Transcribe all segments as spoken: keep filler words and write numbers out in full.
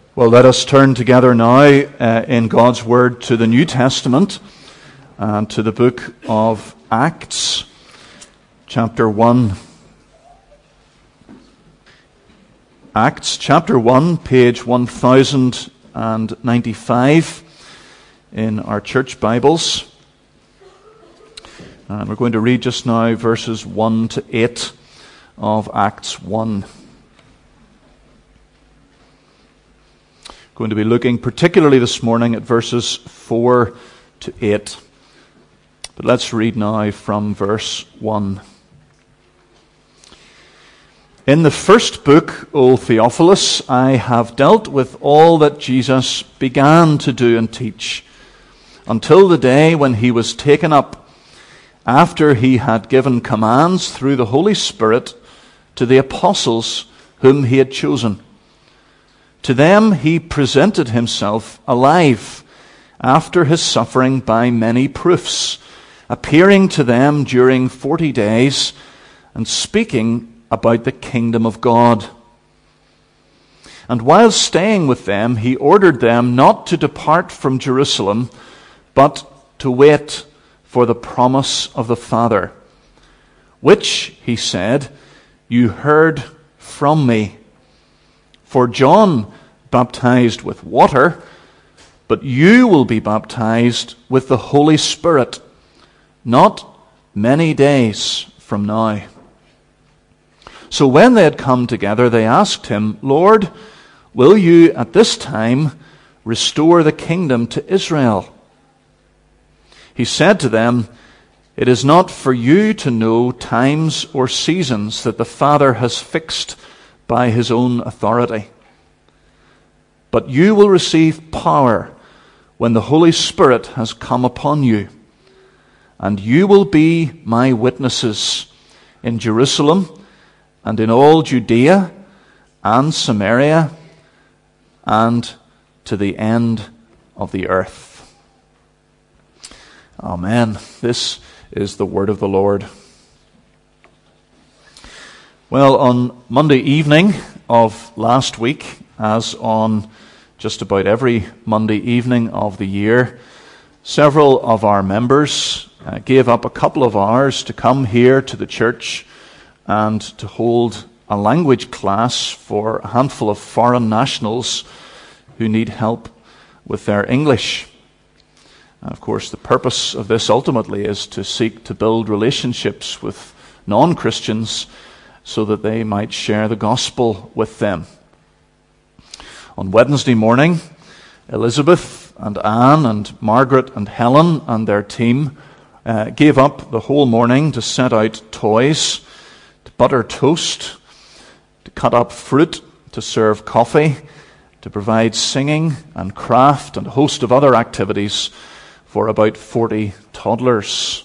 Well, let us turn together now uh, in God's Word to the New Testament and to the book of Acts, chapter one. Acts, chapter one, page one thousand ninety-five in our church Bibles. And we're going to read just now verses one to eight of Acts one. Going to be looking particularly this morning at verses four to eight. But let's read now from verse one. In the first book, O Theophilus, I have dealt with all that Jesus began to do and teach, until the day when he was taken up, after he had given commands through the Holy Spirit to the apostles whom he had chosen. To them he presented himself alive after his suffering by many proofs, appearing to them during forty days and speaking about the kingdom of God. And while staying with them, he ordered them not to depart from Jerusalem, but to wait for the promise of the Father, which, he said, you heard from me. For John baptized with water, but you will be baptized with the Holy Spirit, not many days from now. So when they had come together, they asked him, Lord, will you at this time restore the kingdom to Israel? He said to them, it is not for you to know times or seasons that the Father has fixed by his own authority. But you will receive power when the Holy Spirit has come upon you, and you will be my witnesses in Jerusalem and in all Judea and Samaria and to the end of the earth. Amen. This is the word of the Lord. Well, on Monday evening of last week, as on just about every Monday evening of the year, several of our members uh, gave up a couple of hours to come here to the church and to hold a language class for a handful of foreign nationals who need help with their English. And of course, the purpose of this ultimately is to seek to build relationships with non-Christians so that they might share the gospel with them. On Wednesday morning, Elizabeth and Anne and Margaret and Helen and their team uh, gave up the whole morning to set out toys, to butter toast, to cut up fruit, to serve coffee, to provide singing and craft and a host of other activities for about forty toddlers.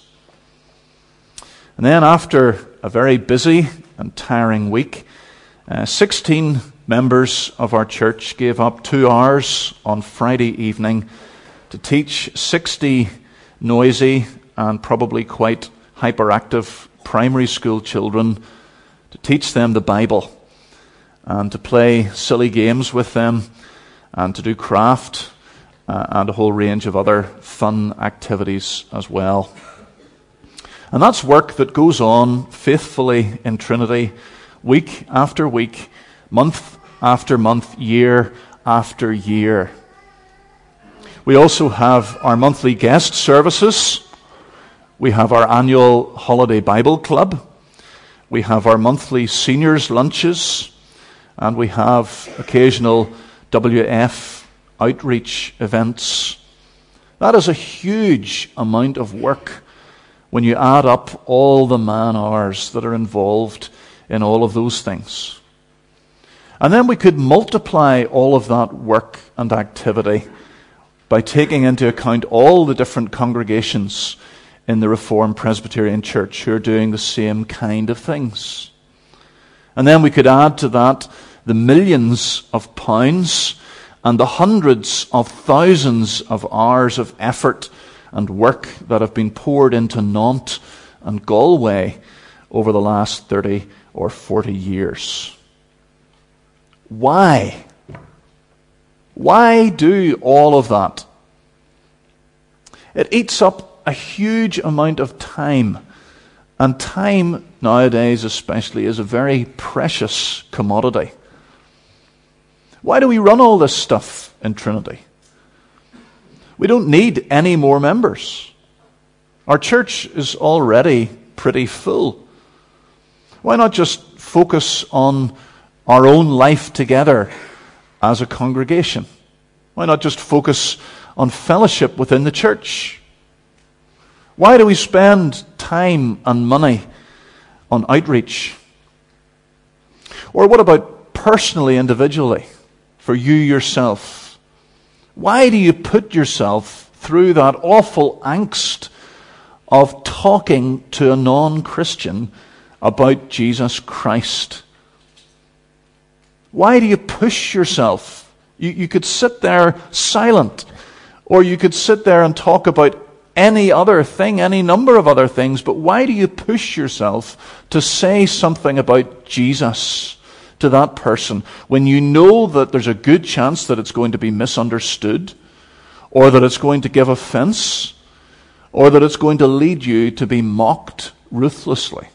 And then after a very busy and tiring week, uh, sixteen members of our church gave up two hours on Friday evening to teach sixty noisy and probably quite hyperactive primary school children, to teach them the Bible and to play silly games with them and to do craft uh, and a whole range of other fun activities as well. And that's work that goes on faithfully in Trinity, week after week, month after month, year after year. We also have our monthly guest services. We have our annual Holiday Bible Club. We have our monthly seniors lunches. And we have occasional W F outreach events. That is a huge amount of work when you add up all the man hours that are involved in all of those things. And then we could multiply all of that work and activity by taking into account all the different congregations in the Reformed Presbyterian Church who are doing the same kind of things. And then we could add to that the millions of pounds and the hundreds of thousands of hours of effort and work that have been poured into Nantes and Galway over the last thirty or forty years. Why? Why do all of that? It eats up a huge amount of time. And time nowadays especially is a very precious commodity. Why do we run all this stuff in Trinity? We don't need any more members. Our church is already pretty full. Why not just focus on our own life together as a congregation? Why not just focus on fellowship within the church? Why do we spend time and money on outreach? Or what about personally, individually, for you yourself? Why do you put yourself through that awful angst of talking to a non-Christian about Jesus Christ? Why do you push yourself? You, you could sit there silent, or you could sit there and talk about any other thing, any number of other things, but why do you push yourself to say something about Jesus to that person when you know that there's a good chance that it's going to be misunderstood, or that it's going to give offense, or that it's going to lead you to be mocked ruthlessly?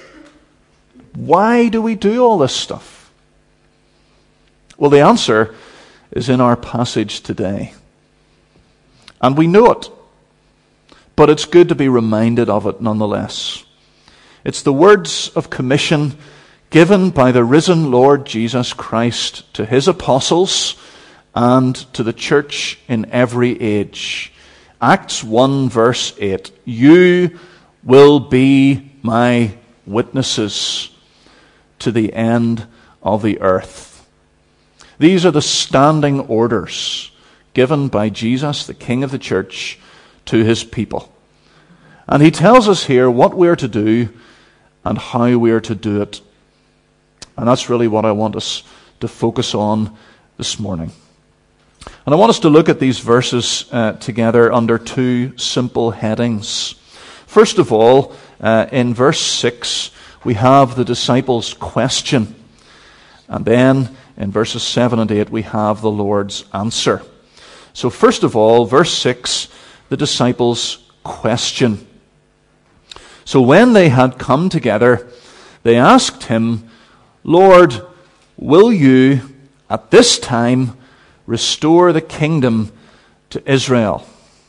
Why do we do all this stuff? Well, the answer is in our passage today. And we know it. But it's good to be reminded of it nonetheless. It's the words of commission given by the risen Lord Jesus Christ to his apostles and to the church in every age. Acts one verse eight. You will be my witnesses to the end of the earth. These are the standing orders given by Jesus, the King of the church, to his people. And he tells us here what we are to do and how we are to do it. And that's really what I want us to focus on this morning. And I want us to look at these verses uh, together under two simple headings. First of all, uh, in verse six, we have the disciples' question. And then in verses seven and eight, we have the Lord's answer. So first of all, verse six, the disciples' question. So when they had come together, they asked him, Lord, will you at this time restore the kingdom to Israel?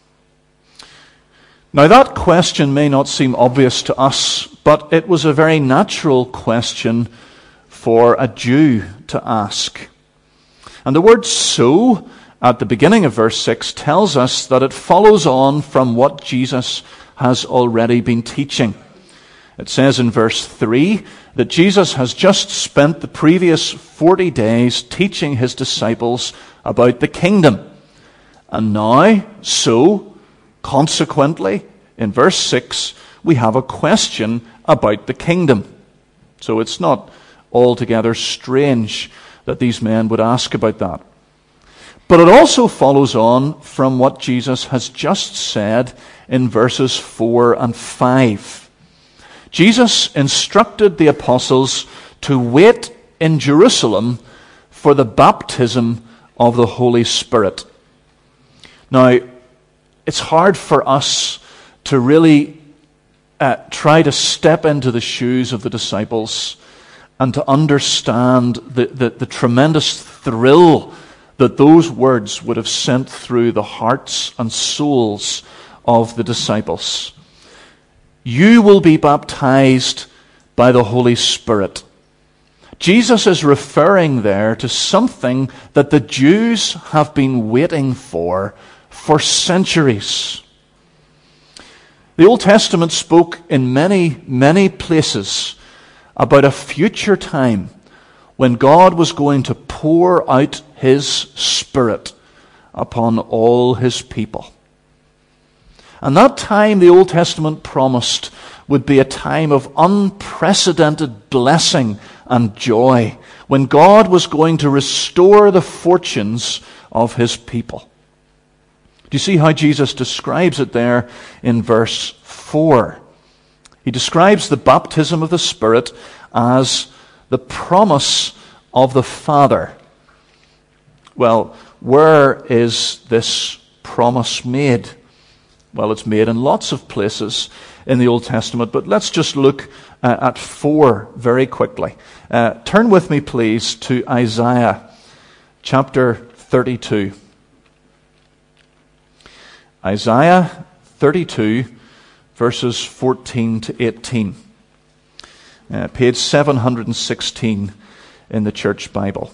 Now that question may not seem obvious to us, but it was a very natural question for a Jew to ask. And the word so at the beginning of verse six tells us that it follows on from what Jesus has already been teaching. It says in verse three that Jesus has just spent the previous forty days teaching his disciples about the kingdom. And now, so, consequently, in verse six, we have a question about the kingdom. So it's not altogether strange that these men would ask about that. But it also follows on from what Jesus has just said in verses four and five. Jesus instructed the apostles to wait in Jerusalem for the baptism of the Holy Spirit. Now, it's hard for us to really uh, try to step into the shoes of the disciples and to understand the, the, the tremendous thrill that those words would have sent through the hearts and souls of the disciples. You will be baptized by the Holy Spirit. Jesus is referring there to something that the Jews have been waiting for for centuries. The Old Testament spoke in many, many places about a future time when God was going to pour out his Spirit upon all his people. And that time, the Old Testament promised, would be a time of unprecedented blessing and joy, when God was going to restore the fortunes of his people. Do you see how Jesus describes it there in verse four? He describes the baptism of the Spirit as the promise of the Father. Well, where is this promise made? Well, it's made in lots of places in the Old Testament, but let's just look uh, at four very quickly. Uh, turn with me, please, to Isaiah chapter thirty-two. Isaiah thirty-two, verses fourteen to eighteen. Uh, page seven hundred sixteen in the Church Bible.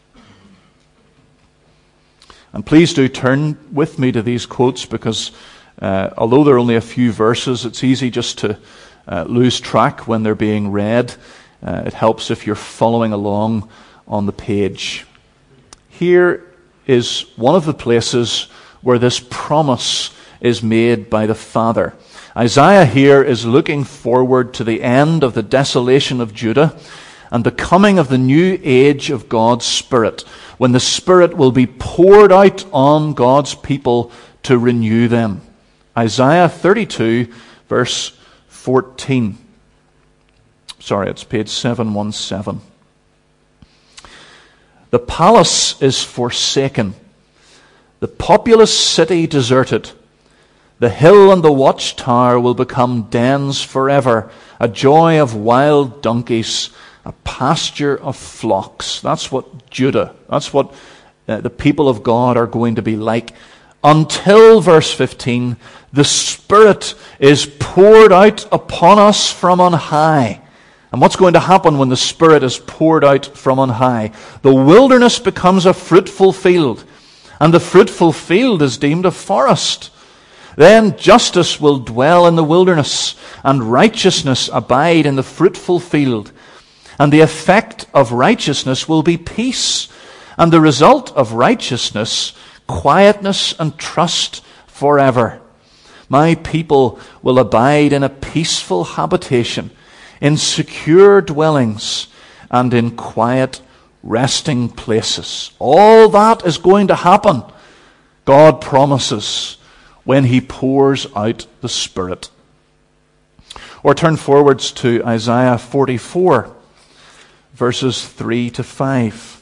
And please do turn with me to these quotes, because uh, although they're only a few verses, it's easy just to uh, lose track when they're being read. Uh, it helps if you're following along on the page. Here is one of the places where this promise is made by the Father. Isaiah here is looking forward to the end of the desolation of Judah and the coming of the new age of God's Spirit, when the Spirit will be poured out on God's people to renew them. Isaiah thirty-two, verse fourteen. Sorry, it's page seven seventeen. The palace is forsaken, the populous city deserted. The hill and the watchtower will become dens forever, a joy of wild donkeys, a pasture of flocks. That's what Judah, that's what uh, the people of God are going to be like. Until, verse fifteen, the Spirit is poured out upon us from on high. And what's going to happen when the Spirit is poured out from on high? The wilderness becomes a fruitful field, and the fruitful field is deemed a forest. Then justice will dwell in the wilderness, and righteousness abide in the fruitful field. And the effect of righteousness will be peace, and the result of righteousness, quietness and trust forever. My people will abide in a peaceful habitation, in secure dwellings, and in quiet resting places. All that is going to happen, God promises, when He pours out the Spirit. Or turn forwards to Isaiah forty-four, verses three to five.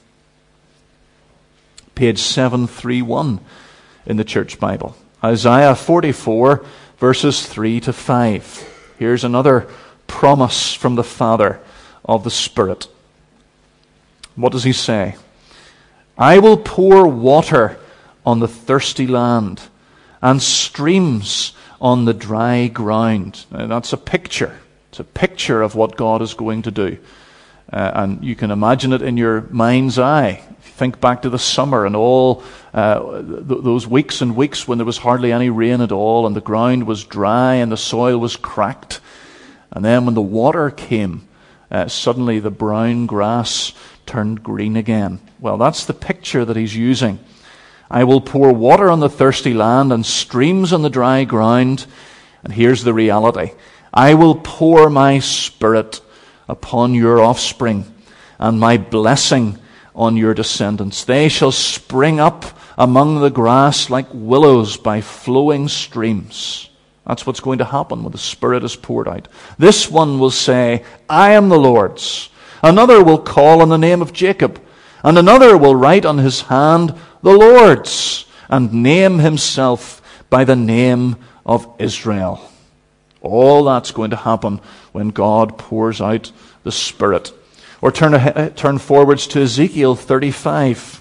Page seven thirty-one in the Church Bible. Isaiah forty-four, verses three to five. Here's another promise from the Father of the Spirit. What does He say? I will pour water on the thirsty land, and streams on the dry ground. Now, that's a picture. It's a picture of what God is going to do. Uh, and you can imagine it in your mind's eye. If you think back to the summer and all uh, th- those weeks and weeks when there was hardly any rain at all, and the ground was dry and the soil was cracked. And then when the water came, uh, suddenly the brown grass turned green again. Well, that's the picture that He's using. I will pour water on the thirsty land and streams on the dry ground. And here's the reality. I will pour my Spirit upon your offspring, and my blessing on your descendants. They shall spring up among the grass like willows by flowing streams. That's what's going to happen when the Spirit is poured out. This one will say, I am the Lord's. Another will call on the name of Jacob, and another will write on his hand, the Lord's, and name himself by the name of Israel. All that's going to happen when God pours out the Spirit. Or turn, ahead, turn forwards to Ezekiel thirty-five.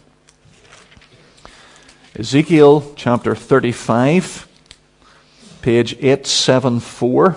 Ezekiel chapter thirty-five, page eight seventy-four.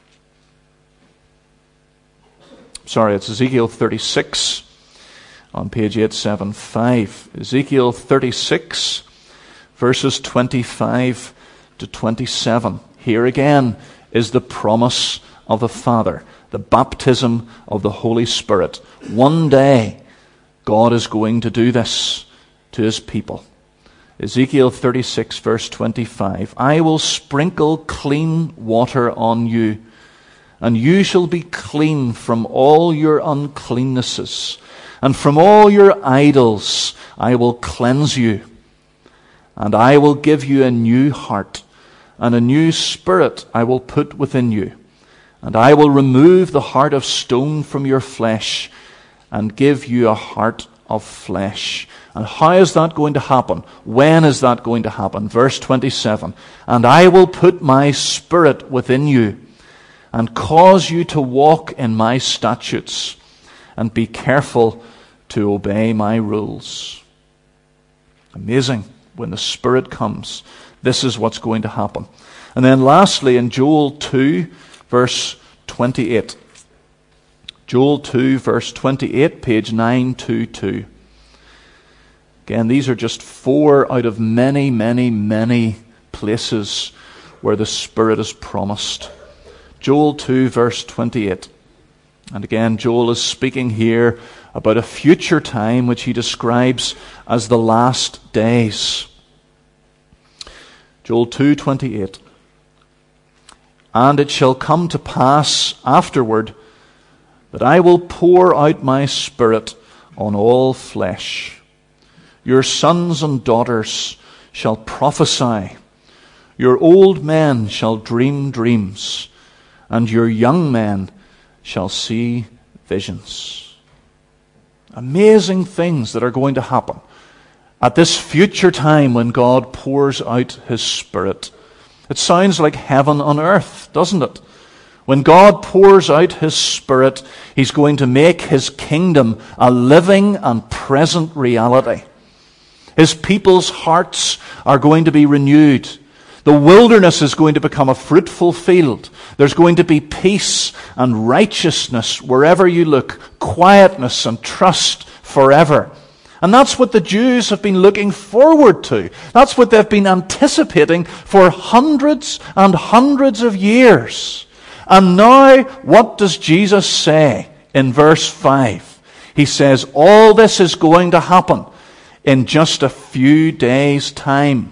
Sorry, it's Ezekiel thirty-six. On page eight seventy-five, Ezekiel thirty-six, verses twenty-five to twenty-seven. Here again is the promise of the Father, the baptism of the Holy Spirit. One day, God is going to do this to His people. Ezekiel thirty-six, verse twenty-five. I will sprinkle clean water on you, and you shall be clean from all your uncleannesses. And from all your idols I will cleanse you. And I will give you a new heart, and a new spirit I will put within you. And I will remove the heart of stone from your flesh, and give you a heart of flesh. And how is that going to happen? When is that going to happen? Verse twenty-seven. And I will put my spirit within you and cause you to walk in my statutes and be careful to obey my rules. Amazing. When the Spirit comes, this is what's going to happen. And then lastly, in Joel two, verse twenty-eight. Joel two, verse twenty-eight, page nine twenty-two. Again, these are just four out of many, many, many places where the Spirit is promised. Joel two, verse twenty-eight. And again, Joel is speaking here about a future time which he describes as the last days. Joel two twenty-eight. And it shall come to pass afterward that I will pour out my Spirit on all flesh. Your sons and daughters shall prophesy. Your old men shall dream dreams, and your young men shall see visions. Amazing things that are going to happen at this future time when God pours out His Spirit. It sounds like heaven on earth, doesn't it? When God pours out His Spirit, He's going to make His kingdom a living and present reality. His people's hearts are going to be renewed. The wilderness is going to become a fruitful field. There's going to be peace and righteousness wherever you look, quietness and trust forever. And that's what the Jews have been looking forward to. That's what they've been anticipating for hundreds and hundreds of years. And now, what does Jesus say in verse five? He says, all this is going to happen in just a few days' time.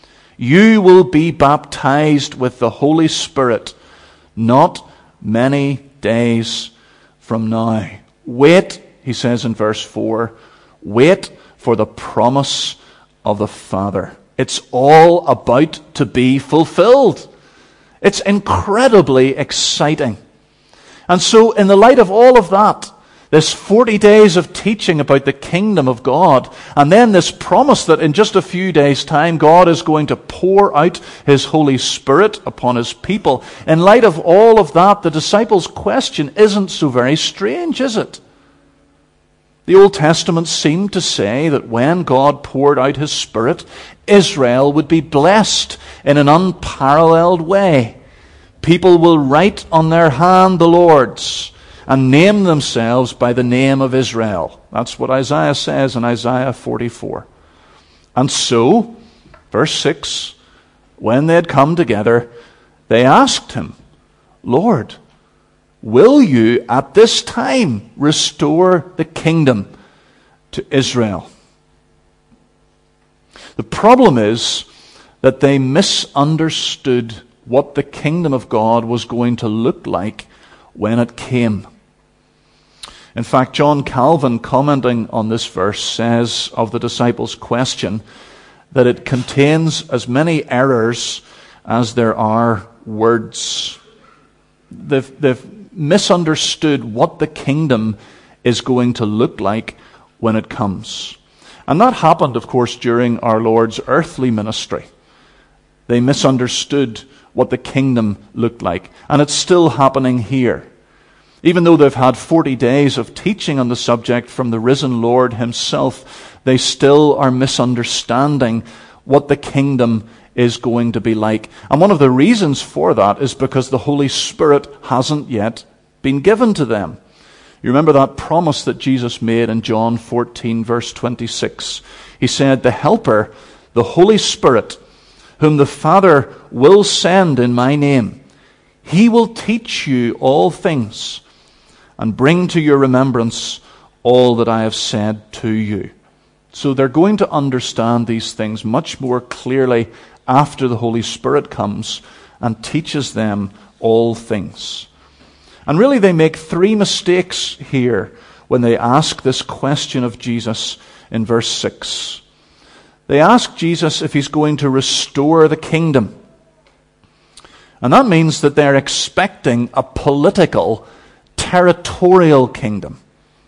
You will be baptized with the Holy Spirit not many days from now. Wait, he says in verse four, wait for the promise of the Father. It's all about to be fulfilled. It's incredibly exciting. And so in the light of all of that, this forty days of teaching about the kingdom of God, and then this promise that in just a few days' time God is going to pour out His Holy Spirit upon His people. In light of all of that, the disciples' question isn't so very strange, is it? The Old Testament seemed to say that when God poured out His Spirit, Israel would be blessed in an unparalleled way. People will write on their hand the Lord's and name themselves by the name of Israel. That's what Isaiah says in Isaiah forty-four. And so, verse six, when they had come together, they asked Him, Lord, will you at this time restore the kingdom to Israel? The problem is that they misunderstood what the kingdom of God was going to look like when it came. In fact, John Calvin, commenting on this verse, says of the disciples' question that it contains as many errors as there are words. They've, they've misunderstood what the kingdom is going to look like when it comes. And that happened, of course, during our Lord's earthly ministry. They misunderstood what the kingdom looked like. And it's still happening here. Even though they've had forty days of teaching on the subject from the risen Lord Himself, they still are misunderstanding what the kingdom is going to be like. And one of the reasons for that is because the Holy Spirit hasn't yet been given to them. You remember that promise that Jesus made in John fourteen, verse twenty-six. He said, the Helper, the Holy Spirit, whom the Father will send in my name, He will teach you all things and bring to your remembrance all that I have said to you. So they're going to understand these things much more clearly after the Holy Spirit comes and teaches them all things. And really they make three mistakes here when they ask this question of Jesus in verse six. They ask Jesus if He's going to restore the kingdom. And that means that they're expecting a political, territorial kingdom.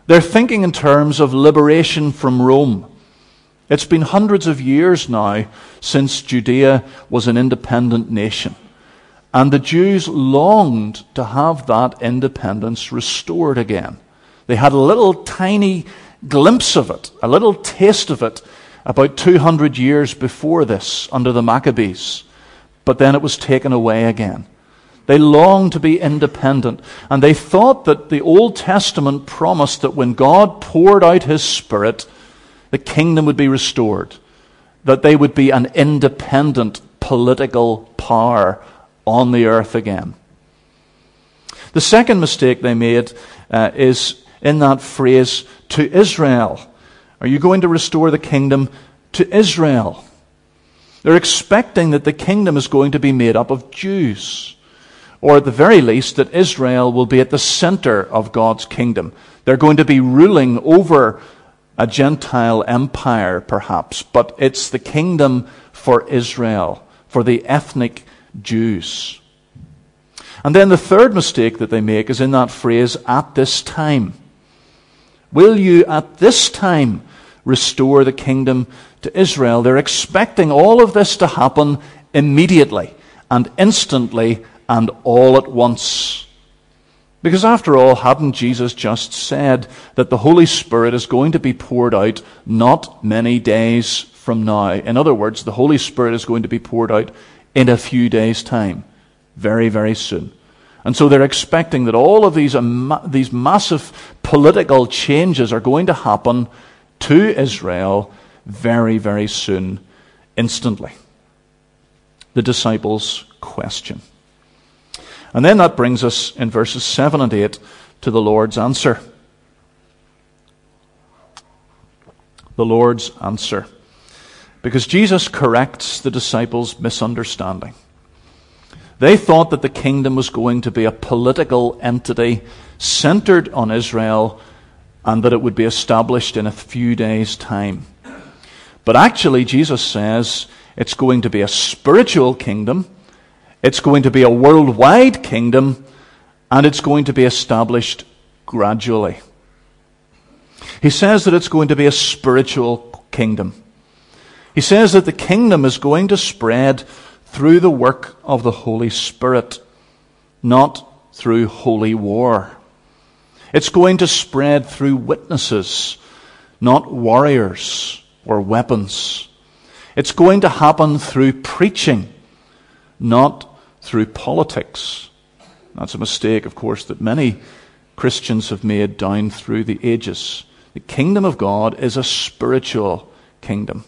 They're thinking in terms of liberation from Rome. It's been hundreds of years now since Judea was an independent nation. And the Jews longed to have that independence restored again. They had a little tiny glimpse of it, a little taste of it, about two hundred years before this under the Maccabees. But then it was taken away again. They longed to be independent, and they thought that the Old Testament promised that when God poured out His Spirit, the kingdom would be restored, that they would be an independent political power on the earth again. The second mistake they made uh, is in that phrase, to Israel. Are you going to restore the kingdom to Israel? They're expecting that the kingdom is going to be made up of Jews, or at the very least that Israel will be at the center of God's kingdom. They're going to be ruling over a Gentile empire, perhaps, but it's the kingdom for Israel, for the ethnic Jews. And then the third mistake that they make is in that phrase, at this time. Will you at this time restore the kingdom to Israel? They're expecting all of this to happen immediately and instantly and all at once. Because after all, hadn't Jesus just said that the Holy Spirit is going to be poured out not many days from now? In other words, the Holy Spirit is going to be poured out in a few days' time, very, very soon. And so they're expecting that all of these, um, these massive political changes are going to happen to Israel very, very soon, instantly. The disciples question. And then that brings us in verses seven and eight to the Lord's answer. The Lord's answer. Because Jesus corrects the disciples' misunderstanding. They thought that the kingdom was going to be a political entity centered on Israel and that it would be established in a few days' time. But actually, Jesus says it's going to be a spiritual kingdom. It's going to be a worldwide kingdom, and it's going to be established gradually. He says that it's going to be a spiritual kingdom. He says that the kingdom is going to spread through the work of the Holy Spirit, not through holy war. It's going to spread through witnesses, not warriors or weapons. It's going to happen through preaching, not through politics. That's a mistake, of course, that many Christians have made down through the ages. The kingdom of God is a spiritual kingdom.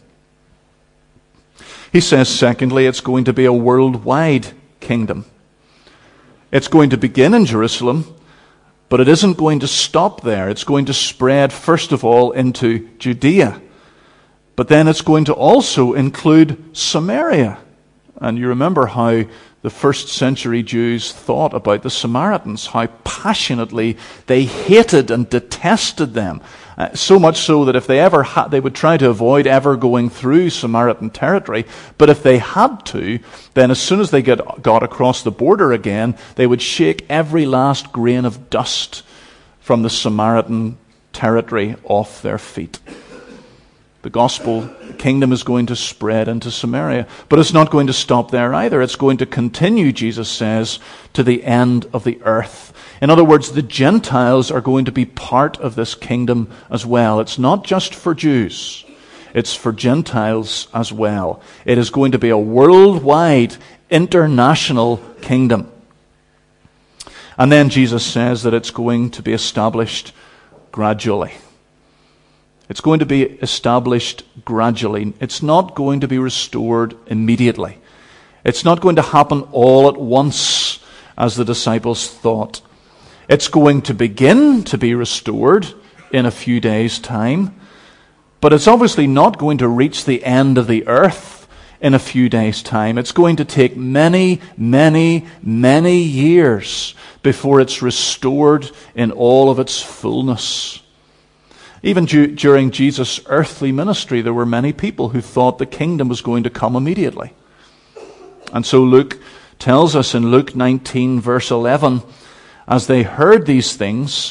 He says, secondly, it's going to be a worldwide kingdom. It's going to begin in Jerusalem, but it isn't going to stop there. It's going to spread, first of all, into Judea. But then it's going to also include Samaria. And you remember how the first century Jews thought about the Samaritans, how passionately they hated and detested them. Uh, so much so that if they ever had, they would try to avoid ever going through Samaritan territory. But if they had to, then as soon as they get, got across the border again, they would shake every last grain of dust from the Samaritan territory off their feet. The gospel, the kingdom is going to spread into Samaria. But it's not going to stop there either. It's going to continue, Jesus says, to the end of the earth. In other words, the Gentiles are going to be part of this kingdom as well. It's not just for Jews. It's for Gentiles as well. It is going to be a worldwide, international kingdom. And then Jesus says that it's going to be established gradually. It's going to be established gradually. It's not going to be restored immediately. It's not going to happen all at once, as the disciples thought. It's going to begin to be restored in a few days' time, but it's obviously not going to reach the end of the earth in a few days' time. It's going to take many, many, many years before it's restored in all of its fullness. Even du- during Jesus' earthly ministry, there were many people who thought the kingdom was going to come immediately. And so Luke tells us in Luke nineteen, verse eleven, as they heard these things,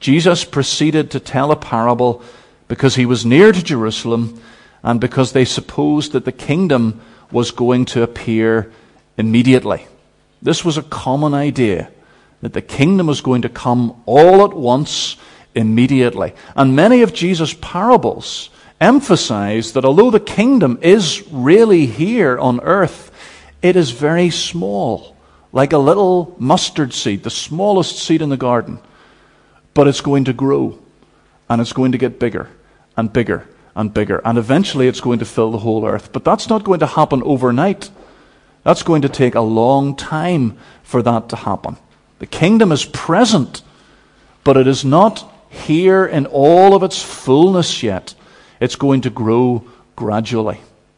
Jesus proceeded to tell a parable because he was near to Jerusalem and because they supposed that the kingdom was going to appear immediately. This was a common idea, that the kingdom was going to come all at once, immediately. And many of Jesus' parables emphasize that although the kingdom is really here on earth, it is very small, like a little mustard seed, the smallest seed in the garden. But it's going to grow, and it's going to get bigger and bigger and bigger, and eventually it's going to fill the whole earth. But that's not going to happen overnight. That's going to take a long time for that to happen. The kingdom is present, but it is not here in all of its fullness yet. It's going to grow gradually.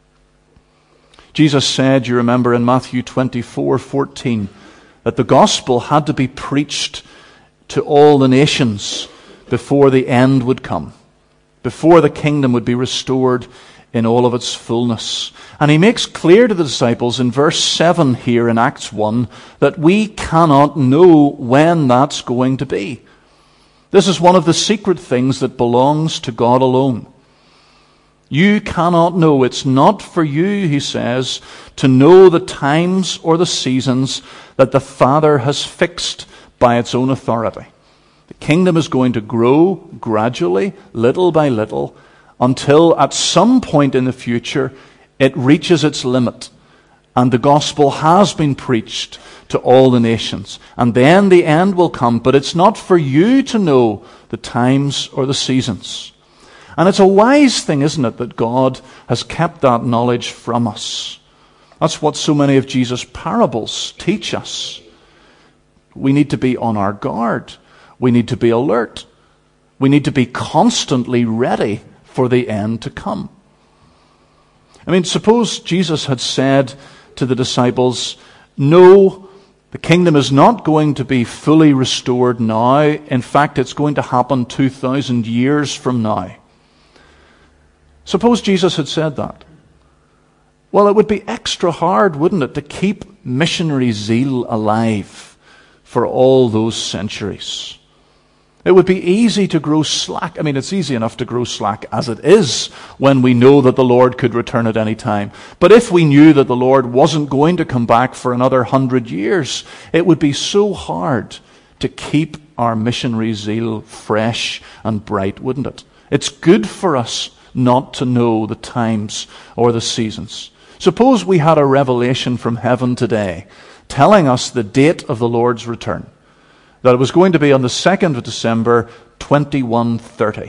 Jesus said, you remember in Matthew twenty-four fourteen, that the gospel had to be preached to all the nations before the end would come, before the kingdom would be restored in all of its fullness. And he makes clear to the disciples in verse seven here in Acts one that we cannot know when that's going to be. This is one of the secret things that belongs to God alone. You cannot know. It's not for you, he says, to know the times or the seasons that the Father has fixed by its own authority. The kingdom is going to grow gradually, little by little, until at some point in the future it reaches its limit and the gospel has been preached to all the nations. And then the end will come, but it's not for you to know the times or the seasons. And it's a wise thing, isn't it, that God has kept that knowledge from us. That's what so many of Jesus' parables teach us. We need to be on our guard. We need to be alert. We need to be constantly ready for the end to come. I mean, suppose Jesus had said to the disciples, no, the kingdom is not going to be fully restored now. In fact, it's going to happen two thousand years from now. Suppose Jesus had said that. Well, it would be extra hard, wouldn't it, to keep missionary zeal alive for all those centuries. It would be easy to grow slack. I mean, it's easy enough to grow slack as it is when we know that the Lord could return at any time. But if we knew that the Lord wasn't going to come back for another hundred years, it would be so hard to keep our missionary zeal fresh and bright, wouldn't it? It's good for us not to know the times or the seasons. Suppose we had a revelation from heaven today telling us the date of the Lord's return, that it was going to be on the second of December, twenty-one thirty.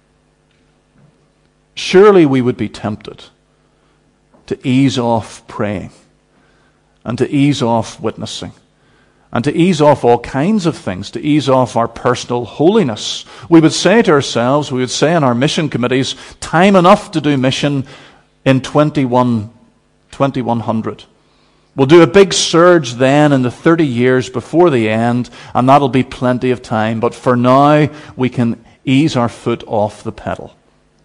Surely we would be tempted to ease off praying and to ease off witnessing and to ease off all kinds of things, to ease off our personal holiness. We would say to ourselves, we would say in our mission committees, time enough to do mission in twenty-one hundred. We'll do a big surge then in the thirty years before the end, and that'll be plenty of time. But for now, we can ease our foot off the pedal.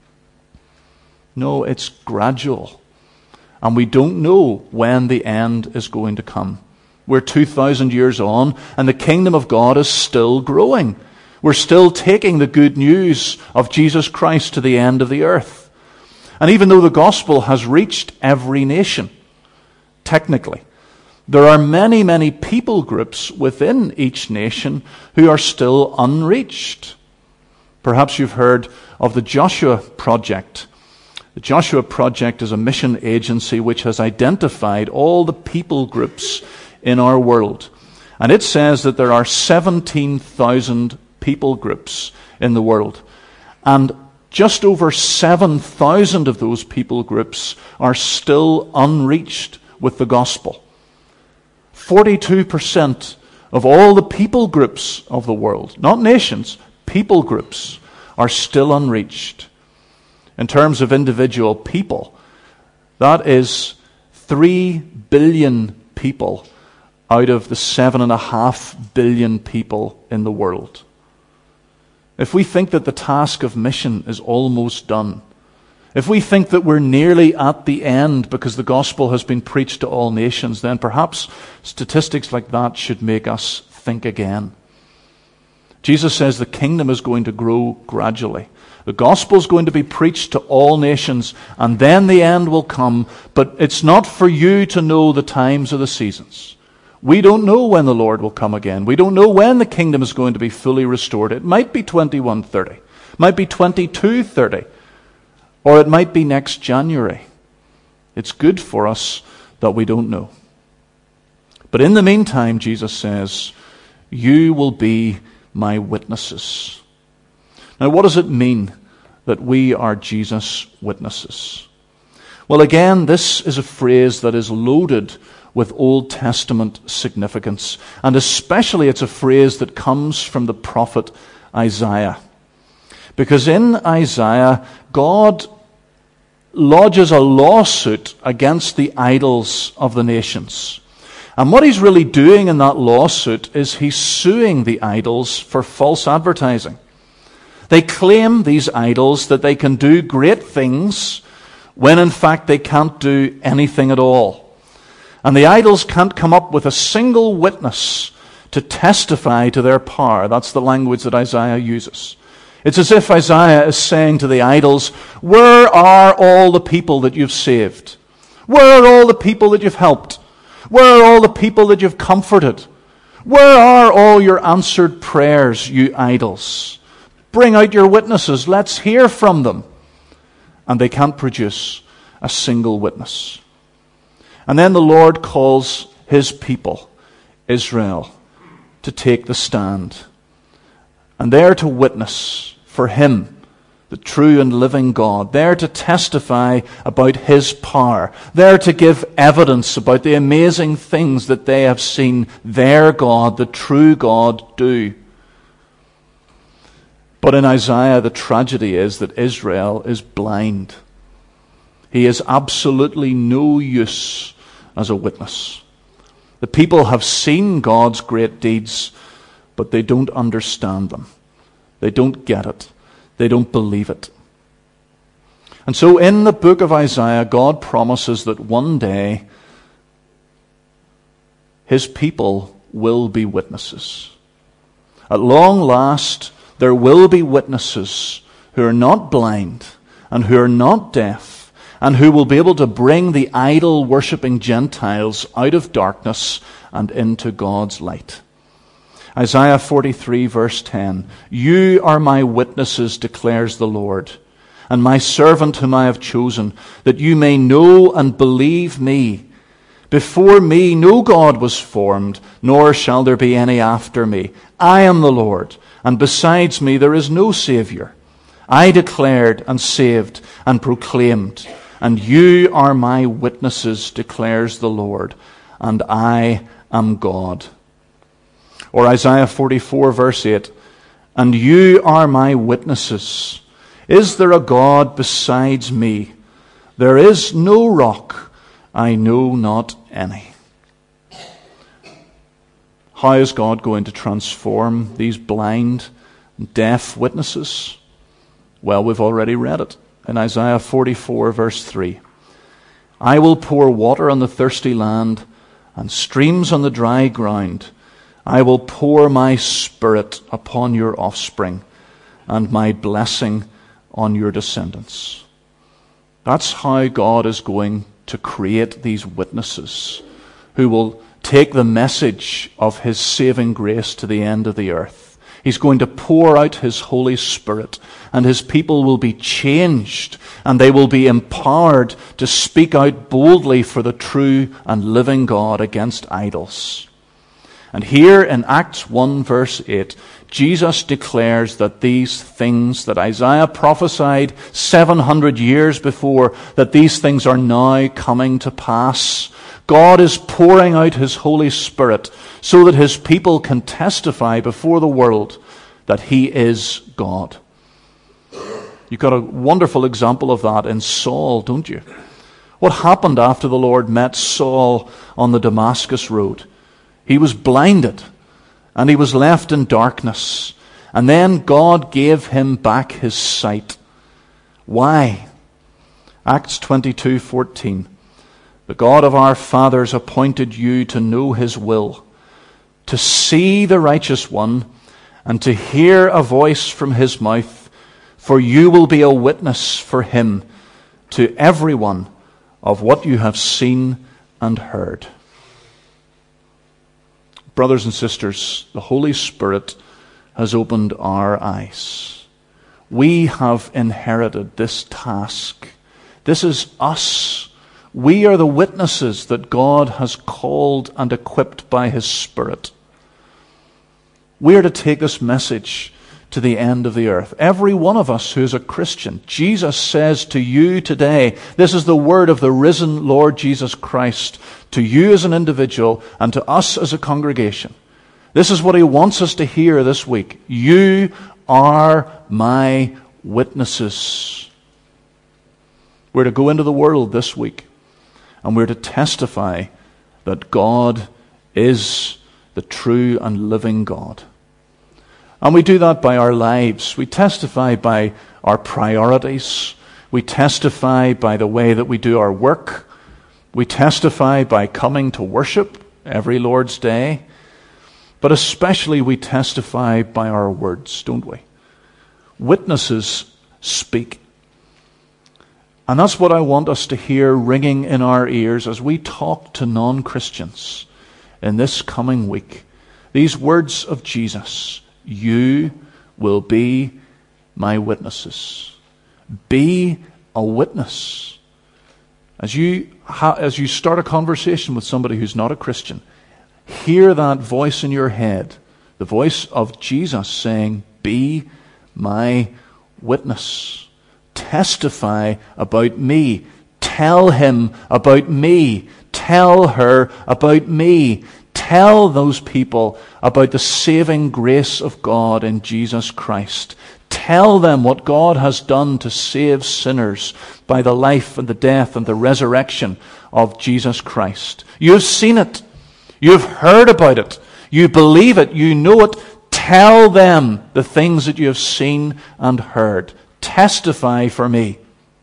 No, it's gradual. And we don't know when the end is going to come. We're two thousand years on, and the kingdom of God is still growing. We're still taking the good news of Jesus Christ to the end of the earth. And even though the gospel has reached every nation, technically, there are many, many people groups within each nation who are still unreached. Perhaps you've heard of the Joshua Project. The Joshua Project is a mission agency which has identified all the people groups in our world. And it says that there are seventeen thousand people groups in the world. And just over seven thousand of those people groups are still unreached with the gospel. forty-two percent of all the people groups of the world, not nations, people groups, are still unreached. In terms of individual people, that is three billion people out of the seven and a half billion people in the world. If we think that the task of mission is almost done, if we think that we're nearly at the end because the gospel has been preached to all nations, then perhaps statistics like that should make us think again. Jesus says the kingdom is going to grow gradually. The gospel is going to be preached to all nations, and then the end will come. But it's not for you to know the times or the seasons. We don't know when the Lord will come again. We don't know when the kingdom is going to be fully restored. It might be twenty-one thirty. It might be twenty-two thirty. Or it might be next January. It's good for us that we don't know. But in the meantime, Jesus says, you will be my witnesses. Now, what does it mean that we are Jesus' witnesses? Well, again, this is a phrase that is loaded with Old Testament significance. And especially it's a phrase that comes from the prophet Isaiah. Because in Isaiah, God lodges a lawsuit against the idols of the nations. And what he's really doing in that lawsuit is he's suing the idols for false advertising. They claim, these idols, that they can do great things when in fact they can't do anything at all. And the idols can't come up with a single witness to testify to their power. That's the language that Isaiah uses. It's as if Isaiah is saying to the idols, where are all the people that you've saved? Where are all the people that you've helped? Where are all the people that you've comforted? Where are all your answered prayers, you idols? Bring out your witnesses. Let's hear from them. And they can't produce a single witness. And then the Lord calls his people, Israel, to take the stand. And they're to witness for him, the true and living God. They're to testify about his power. They're to give evidence about the amazing things that they have seen their God, the true God, do. But in Isaiah, the tragedy is that Israel is blind. He is absolutely no use as a witness. The people have seen God's great deeds, but they don't understand them. They don't get it. They don't believe it. And so in the book of Isaiah, God promises that one day his people will be witnesses. At long last, there will be witnesses who are not blind and who are not deaf and who will be able to bring the idol-worshipping Gentiles out of darkness and into God's light. Isaiah forty-three, verse ten, you are my witnesses, declares the Lord, and my servant whom I have chosen, that you may know and believe me. Before me no God was formed, nor shall there be any after me. I am the Lord, and besides me there is no Savior. I declared and saved and proclaimed, and you are my witnesses, declares the Lord, and I am God. Or Isaiah forty-four, verse eight, and you are my witnesses. Is there a God besides me? There is no rock, I know not any. How is God going to transform these blind, deaf witnesses? Well, we've already read it in Isaiah forty-four, verse three. I will pour water on the thirsty land and streams on the dry ground. I will pour my spirit upon your offspring and my blessing on your descendants. That's how God is going to create these witnesses who will take the message of his saving grace to the end of the earth. He's going to pour out his Holy Spirit, and his people will be changed, and they will be empowered to speak out boldly for the true and living God against idols. And here in Acts one, verse eight, Jesus declares that these things that Isaiah prophesied seven hundred years before, that these things are now coming to pass. God is pouring out his Holy Spirit so that his people can testify before the world that he is God. You've got a wonderful example of that in Saul, don't you? What happened after the Lord met Saul on the Damascus road? He was blinded and he was left in darkness. And then God gave him back his sight. Why? Acts twenty-two fourteen. The God of our fathers appointed you to know his will, to see the righteous one, and to hear a voice from his mouth, for you will be a witness for him to everyone of what you have seen and heard. Brothers and sisters, the Holy Spirit has opened our eyes. We have inherited this task. This is us. We are the witnesses that God has called and equipped by his Spirit. We are to take this message to the end of the earth. Every one of us who is a Christian, Jesus says to you today, this is the word of the risen Lord Jesus Christ, to you as an individual and to us as a congregation. This is what he wants us to hear this week. You are my witnesses. We're to go into the world this week, and we're to testify that God is the true and living God. And we do that by our lives. We testify by our priorities. We testify by the way that we do our work. We testify by coming to worship every Lord's Day. But especially we testify by our words, don't we? Witnesses speak. And that's what I want us to hear ringing in our ears as we talk to non-Christians in this coming week. These words of Jesus: you will be my witnesses. Be a witness. As you, ha- as you start a conversation with somebody who's not a Christian, hear that voice in your head, the voice of Jesus saying, be my witness. Testify about me. Tell him about me. Tell her about me. Tell those people about the saving grace of God in Jesus Christ. Tell them what God has done to save sinners by the life and the death and the resurrection of Jesus Christ. You've seen it. You've heard about it. You believe it. You know it. Tell them the things that you have seen and heard. Testify for me.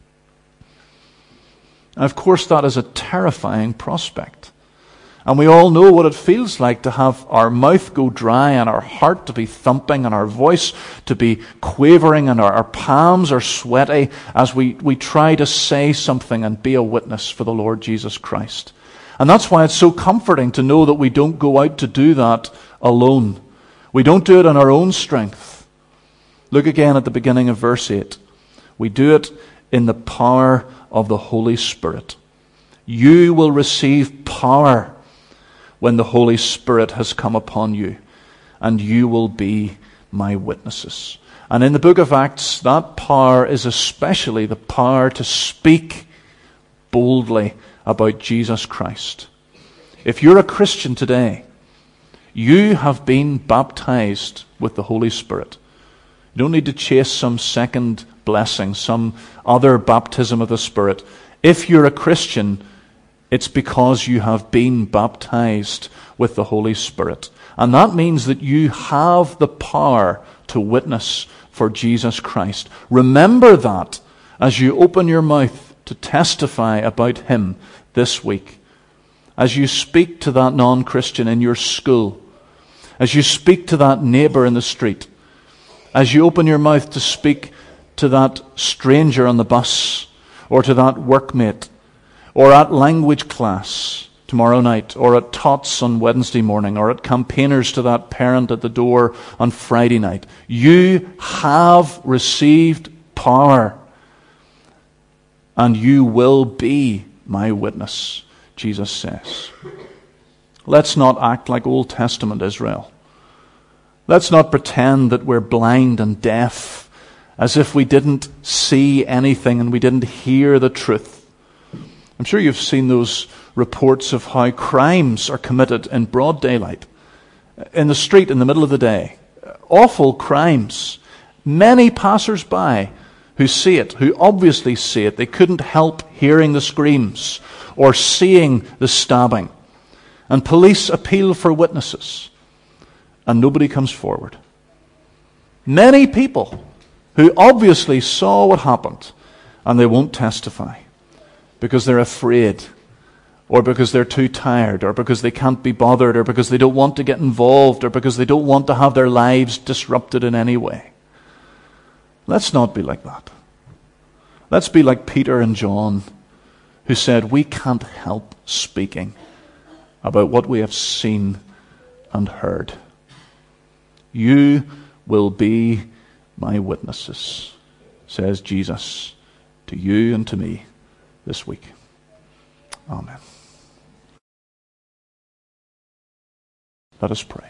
And of course, that is a terrifying prospect. And we all know what it feels like to have our mouth go dry and our heart to be thumping and our voice to be quavering and our, our palms are sweaty as we, we try to say something and be a witness for the Lord Jesus Christ. And that's why it's so comforting to know that we don't go out to do that alone. We don't do it in our own strength. Look again at the beginning of verse eight. We do it in the power of the Holy Spirit. You will receive power when the Holy Spirit has come upon you, and you will be my witnesses. And in the book of Acts, that power is especially the power to speak boldly about Jesus Christ. If you're a Christian today, you have been baptized with the Holy Spirit. You don't need to chase some second blessing, some other baptism of the Spirit. If you're a Christian, it's because you have been baptized with the Holy Spirit. And that means that you have the power to witness for Jesus Christ. Remember that as you open your mouth to testify about him this week. As you speak to that non-Christian in your school. As you speak to that neighbor in the street. As you open your mouth to speak to that stranger on the bus, or to that workmate, or at language class tomorrow night, or at tots on Wednesday morning, or at campaigners to that parent at the door on Friday night. You have received power, and you will be my witness, Jesus says. Let's not act like Old Testament Israel. Let's not pretend that we're blind and deaf, as if we didn't see anything and we didn't hear the truth. I'm sure you've seen those reports of how crimes are committed in broad daylight, in the street in the middle of the day. Awful crimes. Many passers-by who see it, who obviously see it, they couldn't help hearing the screams or seeing the stabbing. And police appeal for witnesses, and nobody comes forward. Many people who obviously saw what happened, and they won't testify because they're afraid or because they're too tired, or because they can't be bothered, or because they don't want to get involved, or because they don't want to have their lives disrupted in any way. Let's not be like that. Let's be like Peter and John, who said, we can't help speaking about what we have seen and heard. You will be my witnesses, says Jesus, to you and to me this week. Amen. Let us pray.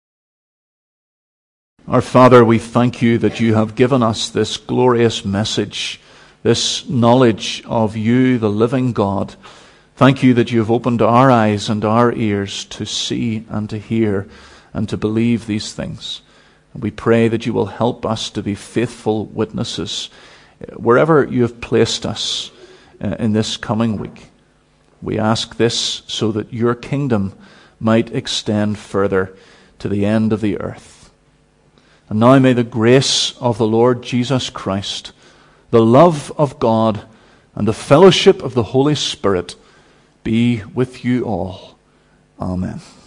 Our Father, we thank you that you have given us this glorious message, this knowledge of you, the living God. Thank you that you have opened our eyes and our ears to see and to hear and to believe these things. And we pray that you will help us to be faithful witnesses wherever you have placed us in this coming week. We ask this so that your kingdom might extend further to the end of the earth. And now may the grace of the Lord Jesus Christ, the love of God, and the fellowship of the Holy Spirit be with you all. Amen.